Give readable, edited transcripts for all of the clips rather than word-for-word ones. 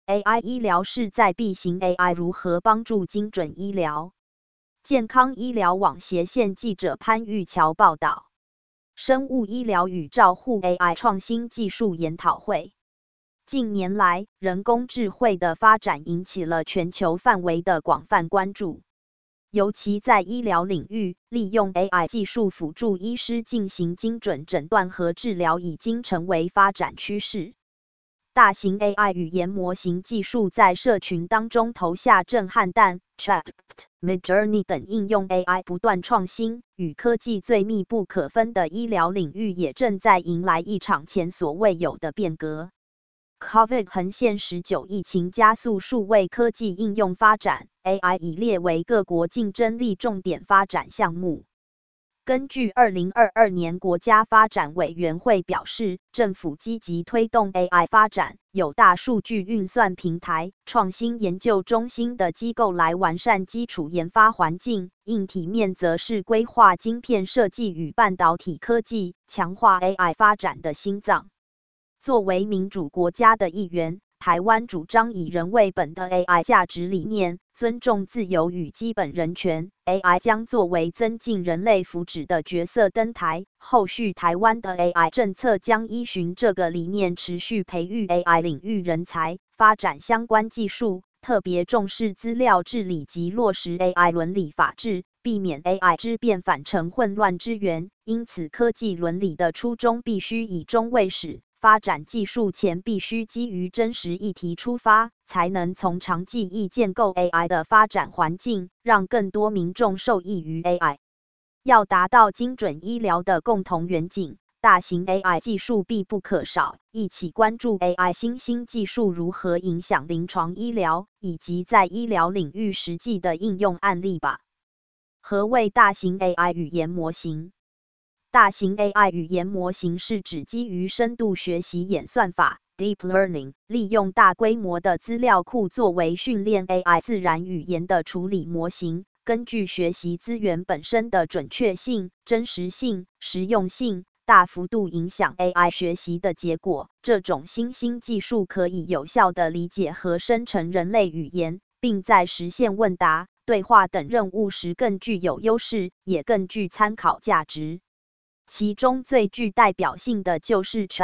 AI 医疗势在必行 ，AI 如何帮助精准医疗？健康医疗网斜线记者潘玉桥报道，生物医疗与照护 AI 创新技术研讨会。近年来，人工智慧的发展引起了全球范围的广泛关注。尤其在医疗领域，利用 AI 技术辅助医师进行精准诊断和治疗已经成为发展趋势。大型 AI 语言模型技术在社群当中投下震撼弹 ，Chat、Midjourney 等应用 AI 不断创新，与科技最密不可分的医疗领域也正在迎来一场前所未有的变革。COVID 横线19疫情加速数位科技应用发展 ，AI 已列为各国竞争力重点发展项目。根据2022年国家发展委员会表示，政府积极推动 AI 发展，有大数据运算平台、创新研究中心的机构来完善基础研发环境，硬体面则是规划晶片设计与半导体科技，强化 AI 发展的心脏。作为民主国家的一员，台湾主张以人为本的 AI 价值理念，尊重自由与基本人权。AI 将作为增进人类福祉的角色登台。后续台湾的 AI 政策将依循这个理念，持续培育 AI 领域人才，发展相关技术，特别重视资料治理及落实 AI 伦理法治，避免 AI 之变反成混乱之源。因此，科技伦理的初衷必须以终为始。发展技术前必须基于真实议题出发，才能从长计议建构 AI 的发展环境，让更多民众受益于 AI。要达到精准医疗的共同远景，大型 AI 技术必不可少，一起关注 AI 新兴技术如何影响临床医疗，以及在医疗领域实际的应用案例吧。何谓大型 AI 语言模型？大型 AI 语言模型是指基于深度学习演算法 （Deep Learning）， 利用大规模的资料库作为训练 AI 自然语言的处理模型，根据学习资源本身的准确性、真实性、实用性，大幅度影响 AI 学习的结果。这种新兴技术可以有效地理解和生成人类语言，并在实现问答、对话等任务时更具有优势，也更具参考价值。其中最具代表性的就是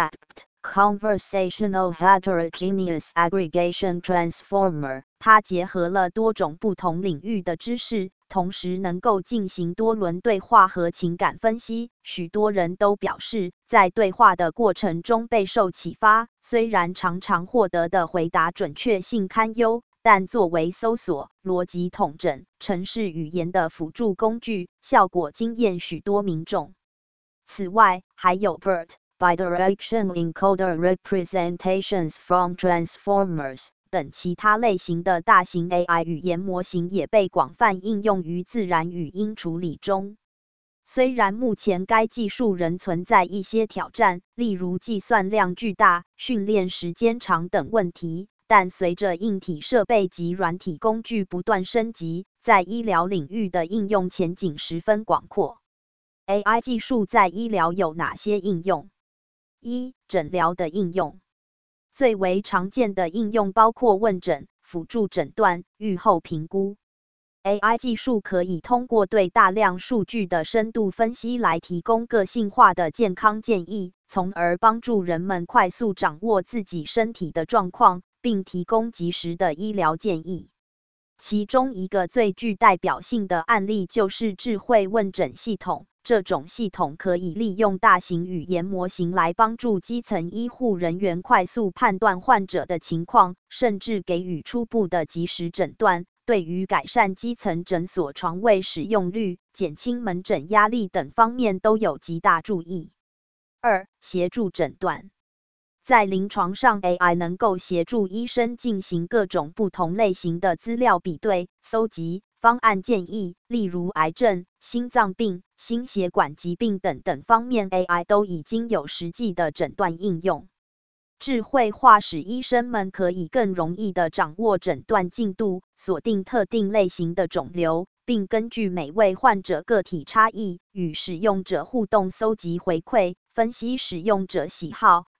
Chat、Conversational Heterogeneous Aggregation Transformer， 它结合了多种不同领域的知识，同时能够进行多轮对话和情感分析。许多人都表示，在对话的过程中备受启发，虽然常常获得的回答准确性堪忧，但作为搜索、逻辑统整、程式语言的辅助工具，效果惊艳许多民众。此外，还有 BERT、Bidirectional Encoder Representations from Transformers 等其他类型的大型 AI 语言模型也被广泛应用于自然语音处理中。虽然目前该技术仍存在一些挑战，例如计算量巨大、训练时间长等问题，但随着硬体设备及软体工具不断升级，在医疗领域的应用前景十分广阔。AI 技术在医疗有哪些应用？一、诊疗的应用。最为常见的应用包括问诊、辅助诊断、预后评估。AI 技术可以通过对大量数据的深度分析来提供个性化的健康建议，从而帮助人们快速掌握自己身体的状况，并提供及时的医疗建议。其中一个最具代表性的案例就是智慧问诊系统。这种系统可以利用大型语言模型来帮助基层医护人员快速判断患者的情况，甚至给予初步的及时诊断，对于改善基层诊所床位使用率、减轻门诊压力等方面都有极大注意。二、协助诊断。在临床上 ，AI 能够协助医生进行各种不同类型的资料比对、搜集、方案建议，例如癌症、心脏病、心血管疾病等方面 ，AI 都已经有实际的诊断应用。智慧化使医生们可以更容易地掌握诊断进度，锁定特定类型的肿瘤，并根据每位患者个体差异，与使用者互动搜集回馈，分析使用者喜好，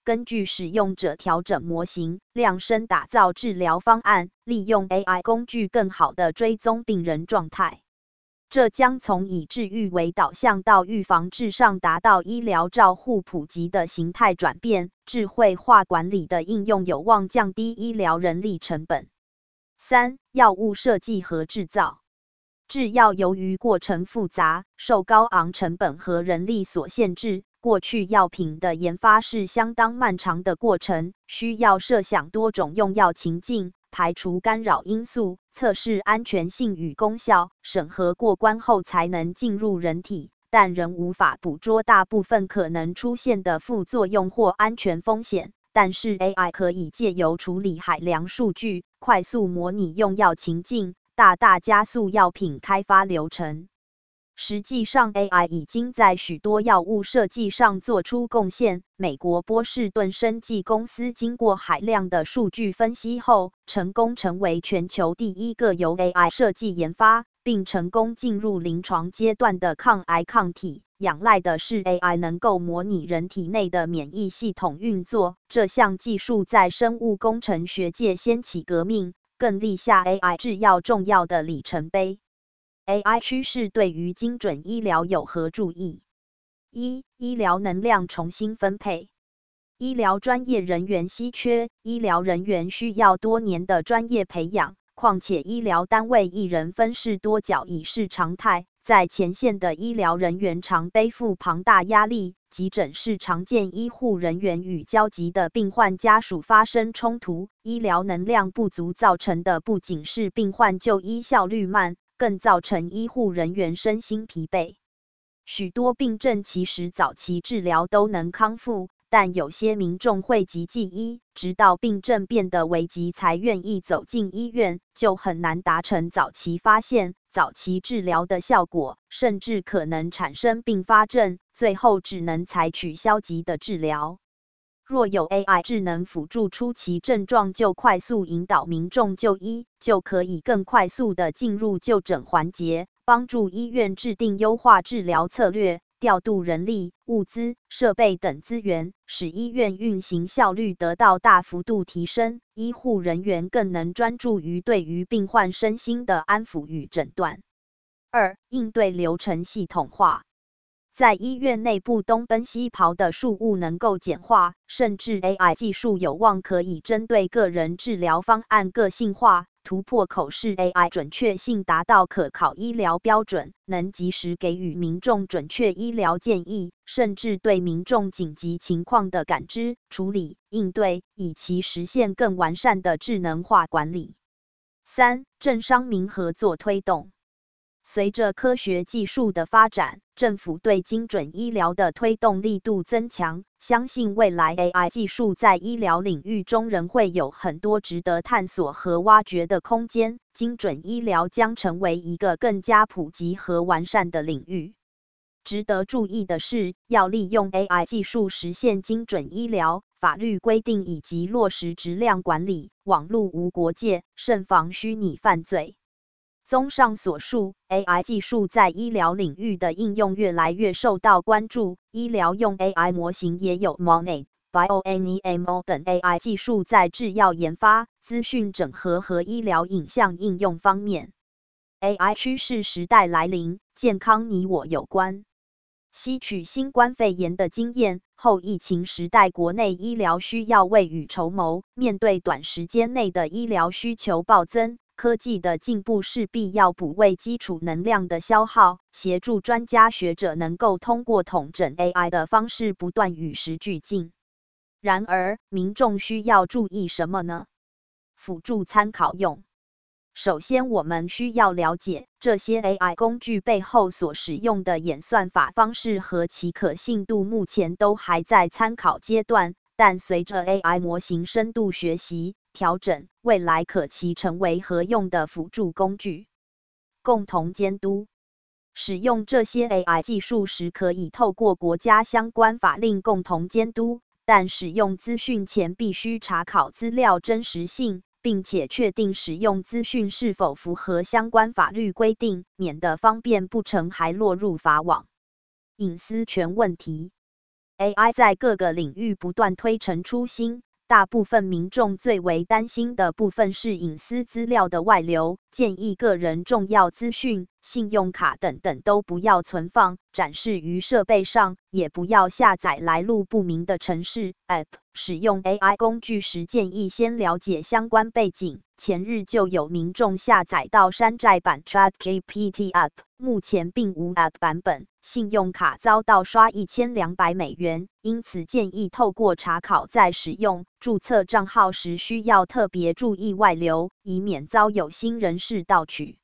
根据使用者调整模型，量身打造治疗方案，利用 AI 工具更好地追踪病人状态。这将从以治愈为导向到预防至上，达到医疗照护普及的形态转变。智慧化管理的应用有望降低医疗人力成本。3、药物设计和制造。制药由于过程复杂，受高昂成本和人力所限制，过去药品的研发是相当漫长的过程，需要设想多种用药情境，排除干扰因素，测试安全性与功效，审核过关后才能进入人体，但仍无法捕捉大部分可能出现的副作用或安全风险。但是 AI 可以借由处理海量数据，快速模拟用药情境，大大加速药品开发流程。实际上 AI 已经在许多药物设计上做出贡献。美国波士顿生技公司经过海量的数据分析后，成功成为全球第一个由 AI 设计研发，并成功进入临床阶段的抗癌抗体。仰赖的是 AI 能够模拟人体内的免疫系统运作，这项技术在生物工程学界掀起革命，更立下 AI 制药重要的里程碑。AI 趋势对于精准医疗有何注意？1、医疗能量重新分配。医疗专业人员稀缺，医疗人员需要多年的专业培养，况且医疗单位一人分饰多角已是常态。在前线的医疗人员常背负庞大压力，急诊是常见医护人员与焦急的病患家属发生冲突。医疗能量不足造成的不仅是病患就医效率慢，更造成医护人员身心疲惫。许多病症其实早期治疗都能康复，但有些民众会急记医，直到病症变得危急才愿意走进医院，就很难达成早期发现、早期治疗的效果，甚至可能产生并发症，最后只能采取消极的治疗。若有 AI 智能辅助初期症状就快速引导民众就医，就可以更快速地进入就诊环节，帮助医院制定优化治疗策略，调度人力、物资、设备等资源，使医院运行效率得到大幅度提升，医护人员更能专注于对于病患身心的安抚与诊断。2、应对流程系统化。在医院内部东奔西跑的事务能够简化，甚至 AI 技术有望可以针对个人治疗方案个性化，突破口试 AI 准确性达到可考医疗标准，能及时给予民众准确医疗建议，甚至对民众紧急情况的感知、处理、应对，以其实现更完善的智能化管理。3、政商民合作推动。随着科学技术的发展，政府对精准医疗的推动力度增强，相信未来 AI 技术在医疗领域中仍会有很多值得探索和挖掘的空间，精准医疗将成为一个更加普及和完善的领域。值得注意的是，要利用 AI 技术实现精准医疗，法律规定以及落实质量管理，网络无国界，慎防虚拟犯罪。综上所述 ，AI 技术在医疗领域的应用越来越受到关注，医疗用 AI 模型也有 Monet、BioAnyML 等 AI 技术在制药研发、资讯整合和医疗影像应用方面。AI 趋势时代来临，健康你我有关。吸取新冠肺炎的经验，后疫情时代国内医疗需要未雨绸缪，面对短时间内的医疗需求暴增，科技的进步势必要补位基础能量的消耗，协助专家学者能够通过统整 AI 的方式不断与时俱进。然而，民众需要注意什么呢？辅助参考用。首先，我们需要了解这些 AI 工具背后所使用的演算法方式和其可信度目前都还在参考阶段，但随着 AI 模型深度学习、调整，未来可期成为合用的辅助工具。共同监督。使用这些 AI 技术时，可以透过国家相关法令共同监督，但使用资讯前必须查考资料真实性，并且确定使用资讯是否符合相关法律规定，免得方便不成还落入法网。隐私权问题。 AI 在各个领域不断推陈出新，大部分民众最为担心的部分是隐私资料的外流，建议个人重要资讯、信用卡等都不要存放、展示于设备上，也不要下载来路不明的程式 App。使用 AI 工具时建议先了解相关背景。前日就有民众下载到山寨版 ChatGPT App， 目前并无 App 版本，信用卡遭到刷$1200，因此建议透过查考再使用。注册账号时需要特别注意外流，以免遭有心人士盗取。